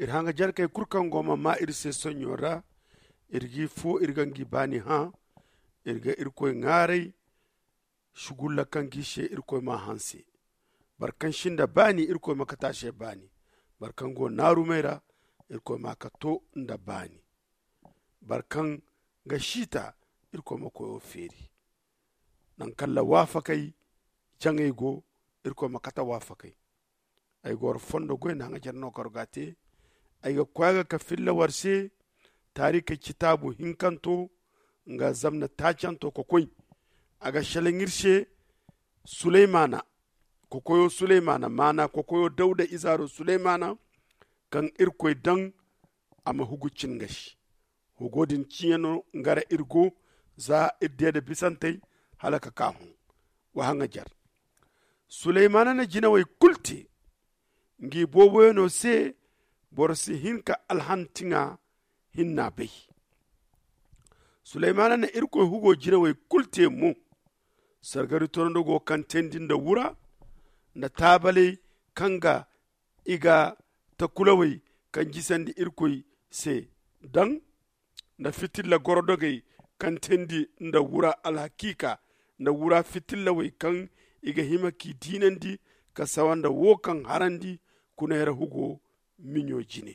hanga jar kai kurkan goma ma irse sonyora irgi fo irgangi bani ha irga irkoy ngare shugulla kan gishe irkoy ma hansi barkan shinda bani irkoy makatashe bani barkan go naru mera irkoy makato nda bani barkan ga shita irkoy makoyo feri nan kalla wafakai jangay go irkoy makata wafakai ay gor fondo go na ngajar no korgate ay ga kwaga ka filla warse tarika kitabu hinkanto nga zamna tachanto kokoy aga shalengirshe Suleimana kokoyo Suleimana mana kokoyo Dauda izaro Suleimana kan irkoy dan ama hugu cingashi hugodin ciyano ngara irgo za idde da bisantay halaka kahun wa hanga jar Suleimana na jina way kulti ngi bobo no se borsi hinka alhantinga hinna bay Suleimana na irko hugo jina way kulte mu sargari torondo go kan tendinda wura na tabale kanga iga ta kulawai kan jisandi irkoy se dan na fitilla gorodogay kan tendi nda wura alhakika na wura fitilla way kan iga himaki dinandi ka sawanda wo kan harandi kuna yara hugo minyo jine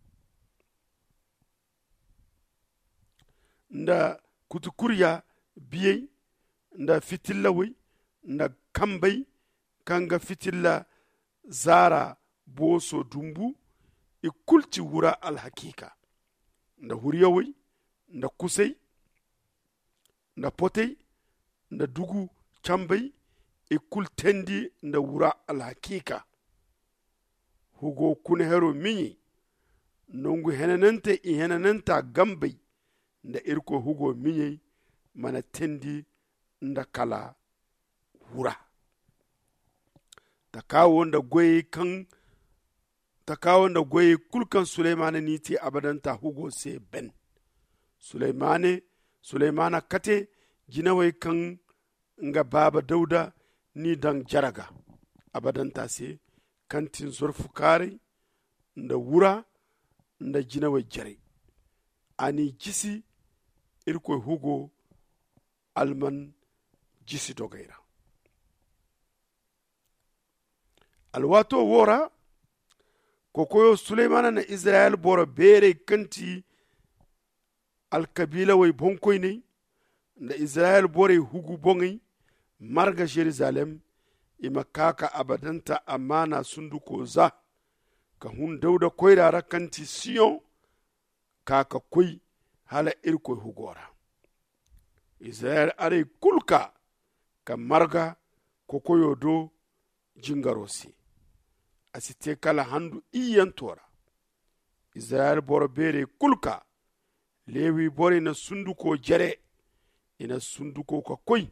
nda kutukurya biyey nda fitilla way nda kambay kanga fitilla zara boso dumbu ikulti wura alhakika nda huriya way nda kusay nda potey nda dugu chambay ikul tendi nda wura alhakika hugo kuna hero minyi nongu henanente i henanenta gambay nda irko hugo minyi mana tendi nda kala wura takawo nda goye kulkan Suleimana niti abadanta hugo se ben Suleimana kate jinawai kan nga baba Dauda ni dan jaraga abadanta se kantin zurfu kare nda wura nda jinawai jare ani jisi irko hugo alman jisi dogaira alwato wora kokoyo Suleimana na Israel boro bere kanti alkabila way bonkoy ne da Israel bore hugu bongi marga Jerusalem ima kaka abadanta amana sunduko za ka hun Dauda koyrara kanti Sion kaka koy hala irkoy hugora Israel are kulka ka marga kokoyo do jingarosi asite kala handu iyan tora Israel boro bere kulka lewi bore na sunduko jare ina sunduko ka koy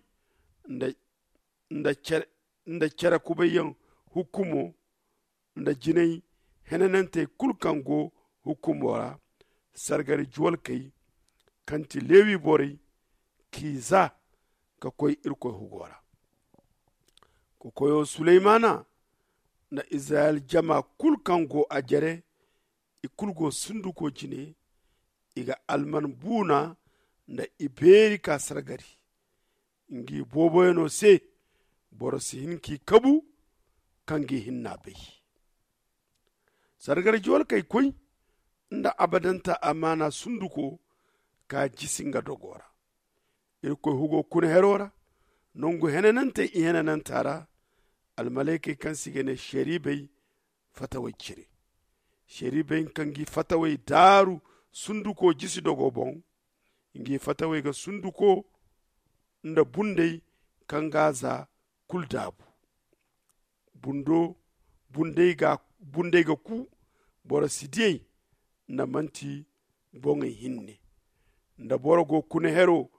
nda cera kubayan hukumo nda jinai henanante kulkango hukumora sargari juwal kai kanti lewi bore kiza ka koy irko hugora ko koyo Suleimana na Israel jama kulkango a jare ikulgo sunduko jine iga alman buna na iberi ka sargari ngi boboyeno se borosi hinki kabu kangi hinna bai sargari jol kai koy nda abadanta amana sunduko ka jisinga dogora irko hugo kun herora nongu henanante i henanantara almaleke kan sigene sheribey fatawai cire sheribey kangi fatawai daru sunduko jisi dogo bon ngi fatawai ga sunduko nda bundey kangaza kuldabu bundey ga ku bora sidiyey na manti bonge hinne nda bora go kune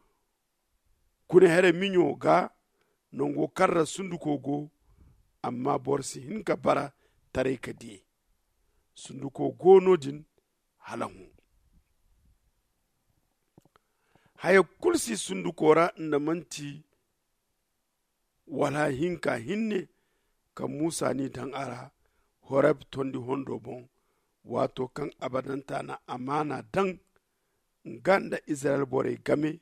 here minyo ga nongo karra sunduko go amma borsi hinka bara tare ka diye sunduko gonodin halangu haya kulsi sundukora nda manti wala hinka hinne ka Musa ni dan ara horab tondi hondo bon wato kan abadanta na amana dan ganda Israel bore game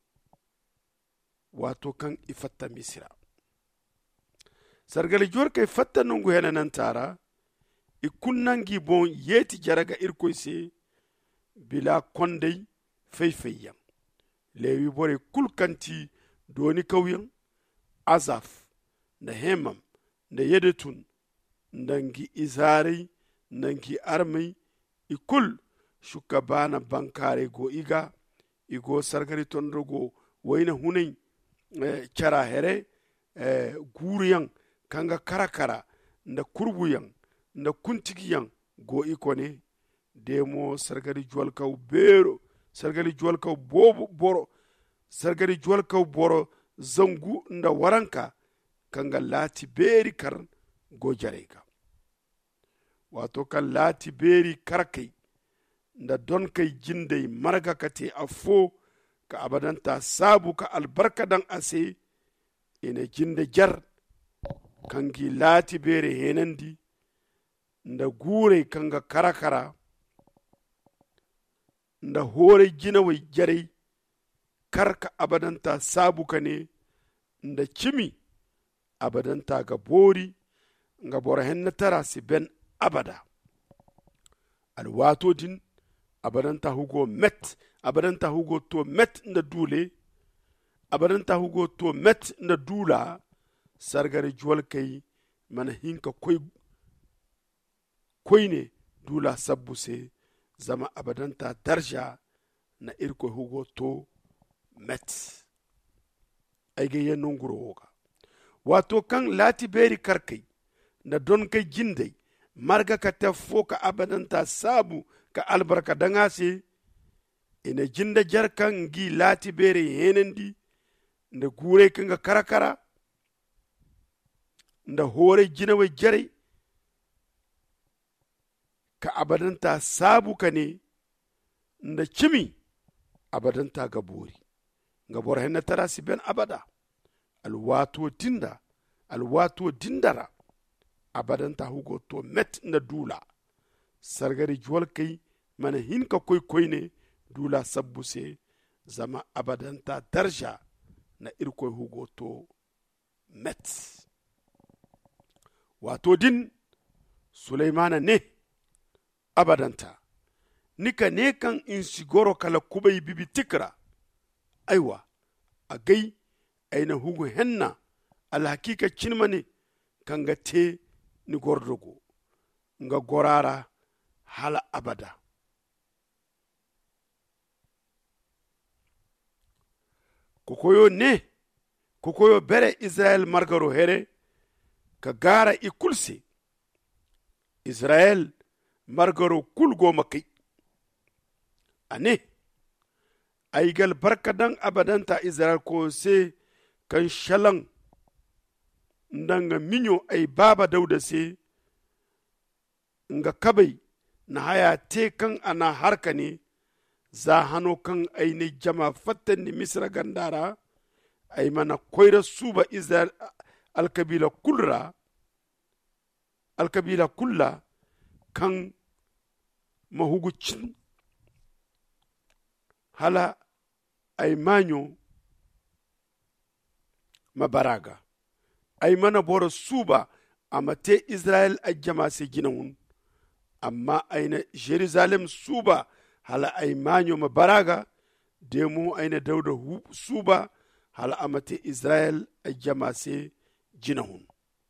wato kan ifatta misira sargali jor kai fatta nungu hena nan tara ikunnangi bon yeti jaraga irkoise bila kondai faifayyan lewi bore kulkanti doni kauyen azaf da hemam da yedetun ndangi izari nangi armai ikul shuka bana bankare go iga igo sargari tondrogo waina hunay cara here guriyan kanga karakara nda kurbuyan nda kuntigiyan go ikone demo sargari jwalkaw bero sargari jwalkaw boro sargari jwalkaw boro zangu nda waranka kanga lati beri kar go jareka wato kan lati beri karkai nda don kai jindai marga kate afo ka abadanta sabu ka albarka dan ase ina jinde jar kangi lati bere henandi nda gure kanga karakara nda hore jina wai jarei karka abadanta sabu ka ne nda cimi abadanta ga bori nga bora henna tara si ben abada alwato din abadanta hugo met abadanta hugo to met nda dule abadanta hugo to met nda dula sargari juwal kai mana hinka koy ne dula sabbu se zama abadanta darja na irko hugo to met aige yen nunguro woga wato kan lati beri karkai na don kai jindai marga ka tafo ka abadanta sabu ka albarka dangase ina jinda jarkan gi lati bere henendi nda gure kanga karakara nda hore jinawe jare ka abadanta sabu ka ne nda cimi abadanta ga bori nga bor henna tarasi ben abada alwato dindara abadanta hugo to met nda dula sargari juwal kai mana hinka koy ne dula sabbu se zama abadanta darja na irkoy hugo to met wato din Sulaimana ne abadanta nika ne kan in sigoro kala kubai bibi tikra aiwa a gai aina hugo henna alhakika cinmane kanga te ni gordogo nga gorara hala abada kokoyo bere Israel margaro here ka gara ikulse Israel margaro kulgo makai ane aigal barkadan abadanta Israel ko se kan shalan ndanga minyo ay baba dauda se nga kabai na haya te kan ana harka ne za hano kan ay ne jama fatten ni misra gandara ay mana koyra suba Israel alkabila kulla kan mahugucin hala ay manyo mabaraga ay mana boro suba amate Israel ajama se ginawun amma aina Jerusalem suba hala ay manyo mabaraga demu aina dauda suba hala amate Israel ajama se ginawun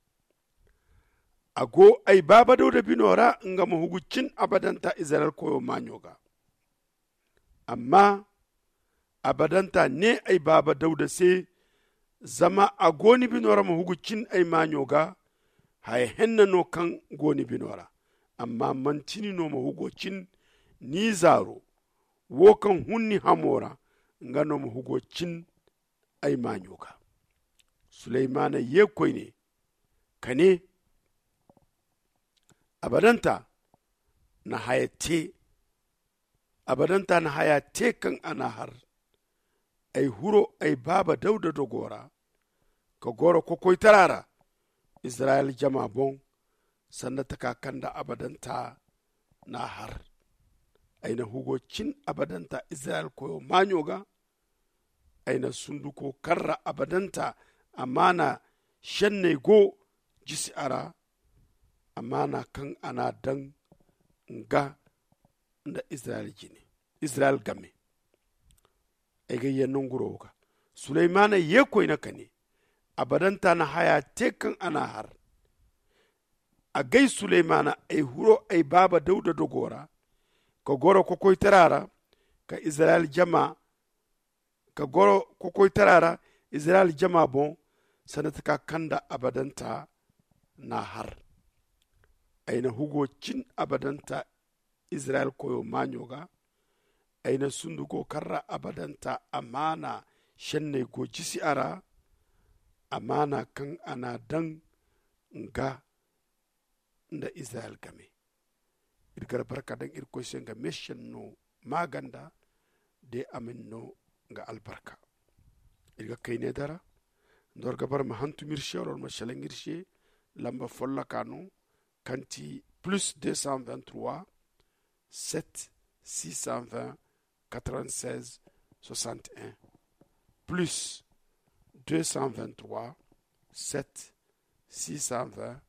ago ay baba dauda binora nga mahugucin abadanta Israel koyo manyoga amma abadanta ne ay baba dauda se zama a goni binora mahugucin ay manyoga hay henna no kan goni binora amma mantini no mahugocin ni zaro wo kan hunni hamora nga no mahugocin ay manyoga Sulaimana ye koyne kane abadanta na hayate kan ana har ay huro ay baba dauda dogora ka goro kokoy tarara Israel jama bon sanda taka kanda abadanta na har aina hugo cin abadanta Israel koyo manyoga aina sunduko karra abadanta amana shenne go jisi ara amana kan ana dan nga da Israel jini Israel game aiga yennon guroga Sulaimana ye koyna kane abadanta na haya tekan ana har a gai Sulaimana ai huro ai baba Dauda dogora ka goro kokoy tarara ka Israel jama ka goro kokoy tarara Israel jama bon sanata ka kanda abadanta na har aina hugo cin abadanta Israel koyo manyoga aina sundugo karra abadanta amana shenne go jisi ara amana kan ana dan nga da Israel game irgar barka dan irko senga meshen no maganda de amin no nga albarka irga kayne dara ndor gabar ma hantu mirshe or ma shalengirche lamba folla kanu kanti plus 223 7 620 96 61 plus 223 7 620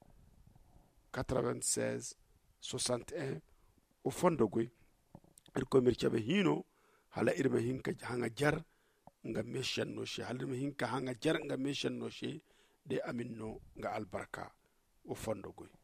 96 61 o fondo goy irko mirchabe hino hala irma hinka hanga jar nga meshan no she hala irma hinka hanga jar nga meshan no she de aminno nga albarka o fondo goy